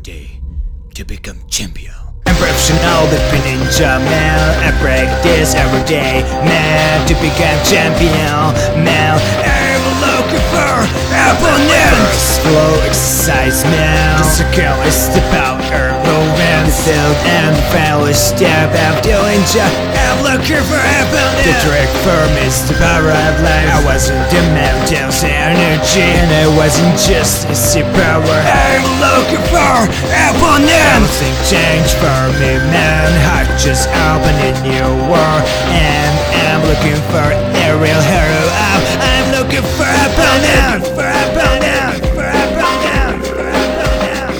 day to become champion. I'm professional, the ninja man. I practice every day, man, to become champion, man. I'm looking for opponents. Slow exercise, man. The circle is the power movement. The field and the final step. I'm doing I'm looking for opponents. The trick for me is the power of life. I wasn't the mountain's energy, and I wasn't just a power. I'm looking for opponents. Everything changed for me, man. I just opened a new world, and I'm looking for a real hero. I'm looking for opponents. For opponents. For opponents. For opponents.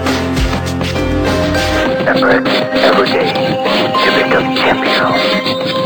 Effort every day to become champion.